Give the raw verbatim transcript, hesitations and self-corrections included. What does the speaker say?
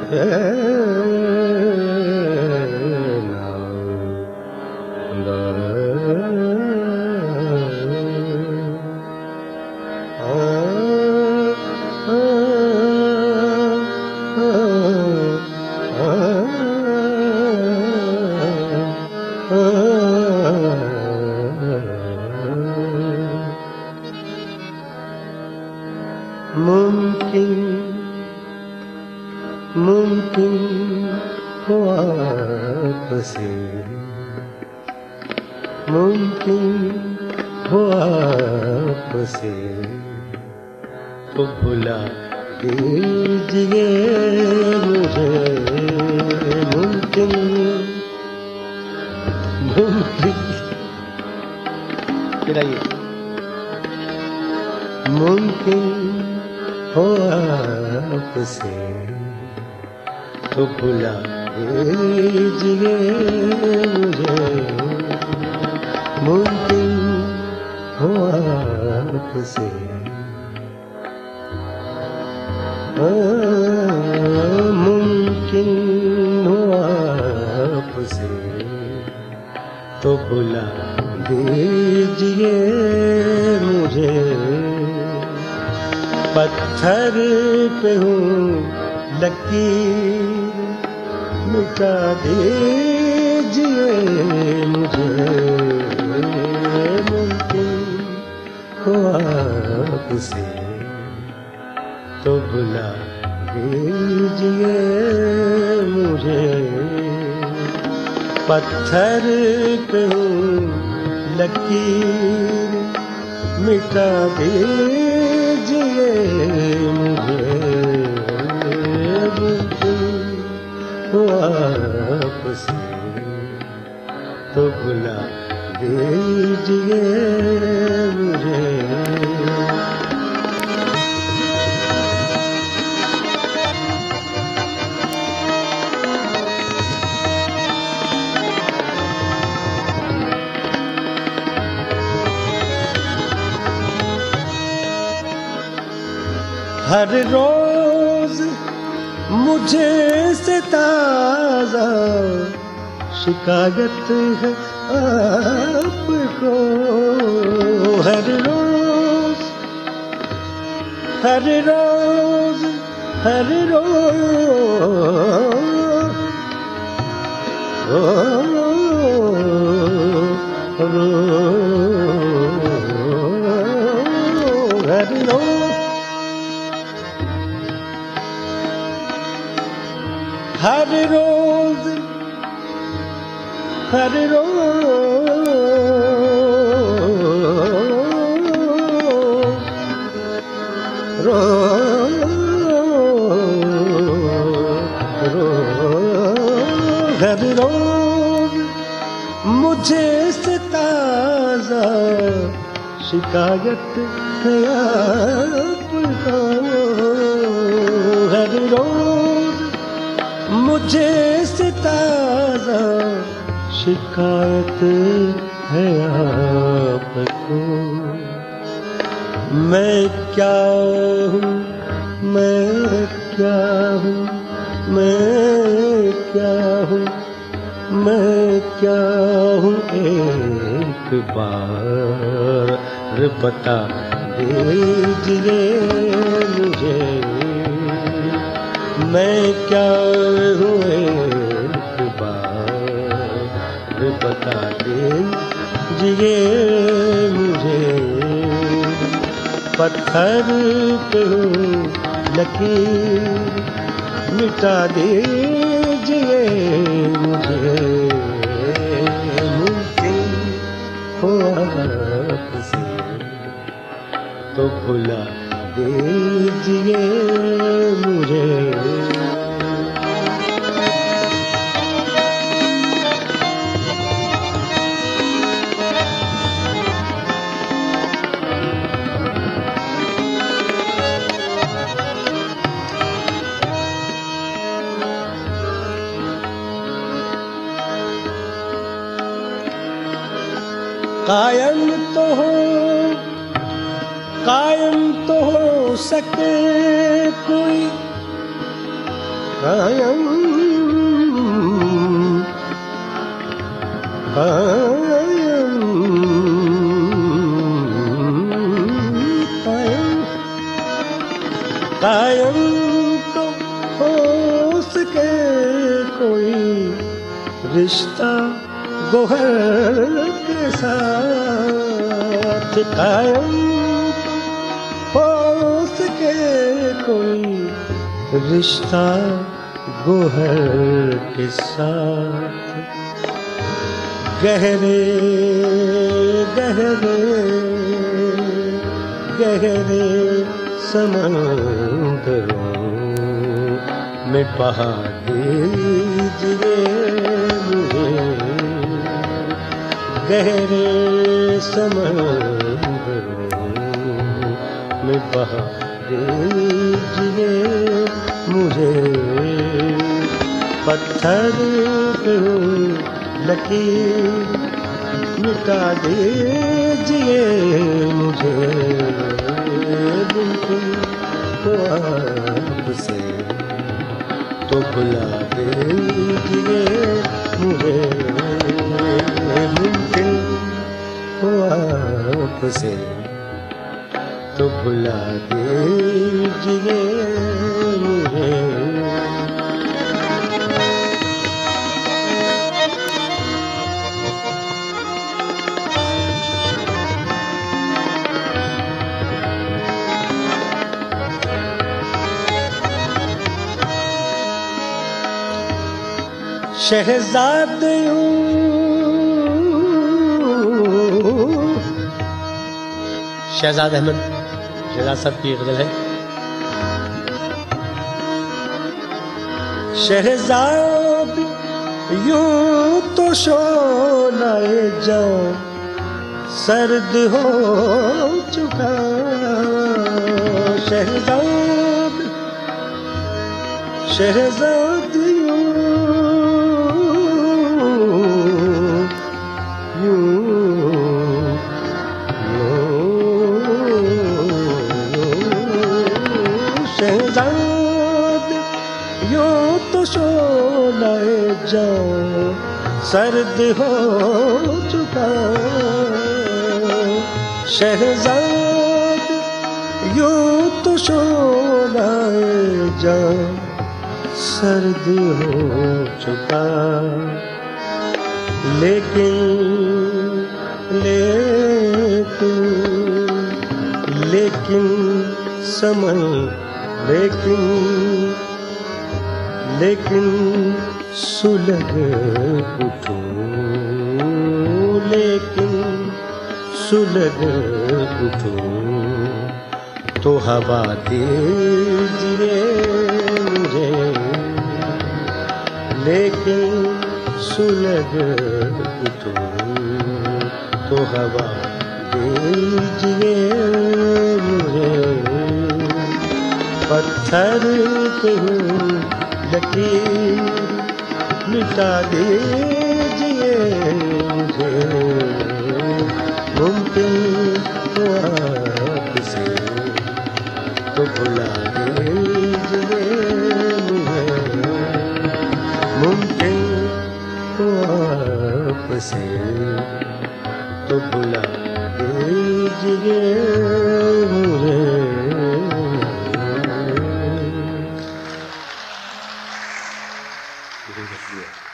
मुमकिन मुमकिन हो आपसे, मुमकिन हो आपसे तो भुला दीजिए मुझे। मुमकिन मुमकिन मुमकिन हो आपसे तो भुला दीजिए मुझे। मुमकिन हो आपसे, मुमकिन हो आपसे तो भुला दीजिए मुझे। पत्थर पे हूँ लकीर, मिटा दीजिए मुझे। मुमकिन हो आपसे तो भुला दीजिए मुझे। पत्थर पे हूँ लकीर, मिटा दीजिए मुझे। मुमकिन हो आपसे तो भुला दीजिए मुझे। हर रोज मुझे से ताज़ा शिकायत है आपको। हर रोज हर रोज हर रोज हर रोज हर रोज हर रोज हर रोज मुझे से ताज़ा शिकायत है आपको। हर रोज मुझे से ताज़ा शिकायत है आपको। मैं क्या हूँ मैं क्या हूँ मैं क्या हूँ मैं क्या हूँ एक बार बता दीजिए मुझे। मैं क्या हूँ एक बार बता दीजिए मुझे। पत्थर पे हूँ लकीर, मिटा दीजिए मुझे। मुमकिन हो आपसे तो भुला दीजिए मुझे। कायम तो हो कायम तो हो सके कोई कायम कायम कायम कायम तो हो सके कोई रिश्ता गोहर के साथ, कायम हो सके कोई रिश्ता गोहर के साथ। गहरे गहरे गहरे समंदरों में बहा दीजिए मुझे, गहरे समंदरों में बहा दीजिए मुझे। पत्थर पे लकीर मिटा दीजिए मुझे, मुमकिन तो आपसे तो बुला दीजिए मुझे, मुमकिन तो आपसे तो बुला दीजिए मुझे। शहजादियों शहजाद अहमद शहजाद साहब की गजल है। शहजाद यूं तो शोलाए जान सर्द हो चुका, शहजाद शहजाद यूं शहजाद यूं तो शोलाए जाऊं सर्द हो चुका, शहजाद यूं तो शोलाए जाऊं सर्द हो चुका। लेकिन लेकिन लेकिन समझ लेकिन लेकिन सुलग उठूं, लेकिन सुलग उठूं तो हवा दीजिए मुझे, लेकिन सुलग उठूं तो हवा दीजिए मुझे। पत्थर पे लकीर मिटा दीजिए मुझे, मुमकिन तो आपसे तो भुला दीजिए मुझे, मुमकिन तो आपसे तो भुला दीजिए मुझे। Gracias.